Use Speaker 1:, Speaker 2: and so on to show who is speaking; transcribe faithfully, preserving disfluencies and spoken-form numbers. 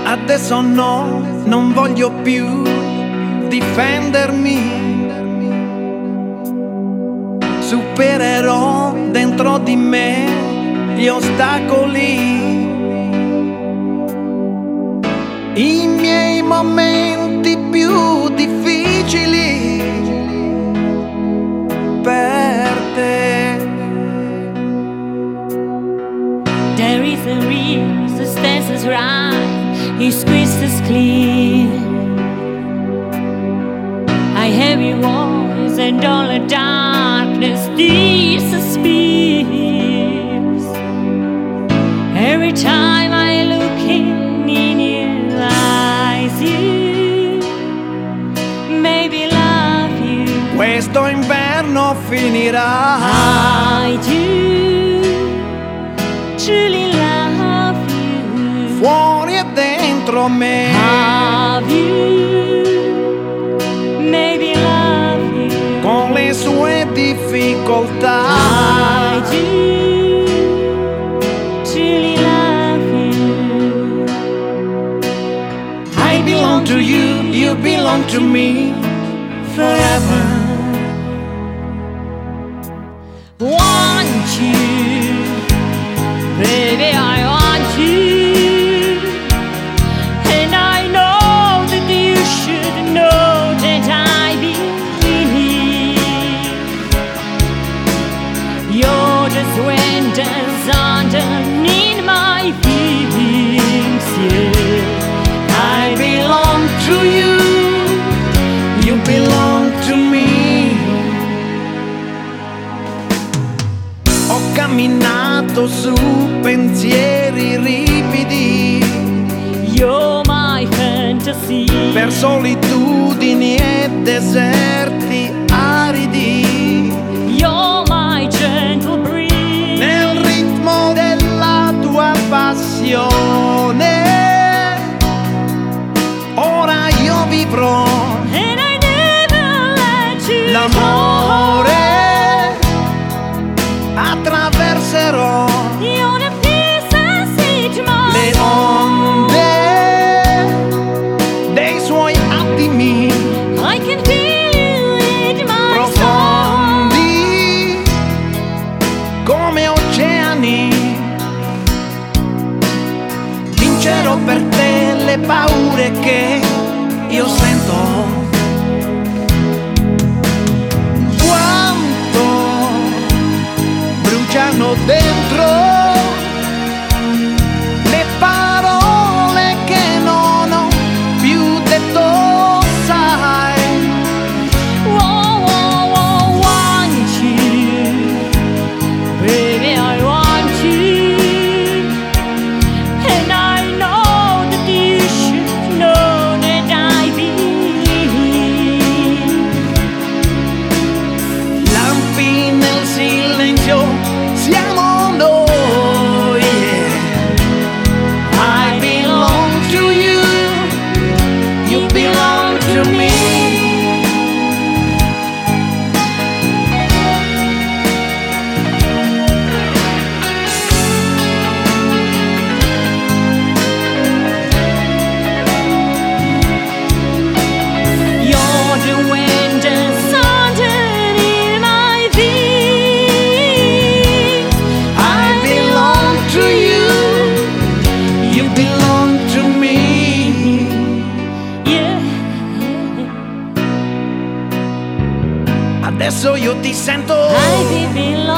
Speaker 1: Adesso no, non voglio più difendermi. Supererò dentro di me gli ostacoli, i miei momenti più difficili per te.
Speaker 2: There is a reason, the stance is right, you squeeze is clean. I have your voice and all the darkness disappears. Every time I look in, in your eyes, you maybe love you.
Speaker 1: Questo inverno finirà.
Speaker 2: I do truly love you.
Speaker 1: Fuori e dentro me.
Speaker 2: Have you, maybe love you.
Speaker 1: Con le sue difficoltà.
Speaker 2: I do truly love you.
Speaker 1: I belong to you, you belong to me forever.
Speaker 2: Want you, baby, I want you. And I know that you should know that I believe. You're the wind that's underneath my feelings, yeah.
Speaker 1: I belong to you, you belong to me. Ho camminato su pensieri ripidi,
Speaker 2: You're my fantasy.
Speaker 1: per solitudini e deserti aridi.
Speaker 2: You're my gentle breeze.
Speaker 1: Nel ritmo della tua passione, ora io vivrò
Speaker 2: And I never let you
Speaker 1: l'amore, attraverserò
Speaker 2: go. You're the peace I see to my
Speaker 1: le onde dei suoi attimi
Speaker 2: I can feel you in my soul.
Speaker 1: profondi come oceani. Vincerò per te le paure che io sento. Quanto bruciano dentro le parole che non ho più detto, sai.
Speaker 2: Whoa, whoa, whoa, want you, baby, I want you. And I know that you should know that I believe.
Speaker 1: Lampi nel silenzio siamo noi, yeah. I belong to you, you belong to me.
Speaker 2: You're the wind that's underneath my feet.
Speaker 1: I belong to you, you belong to me.
Speaker 2: Yeah.
Speaker 1: Adesso io ti sento.
Speaker 2: I belong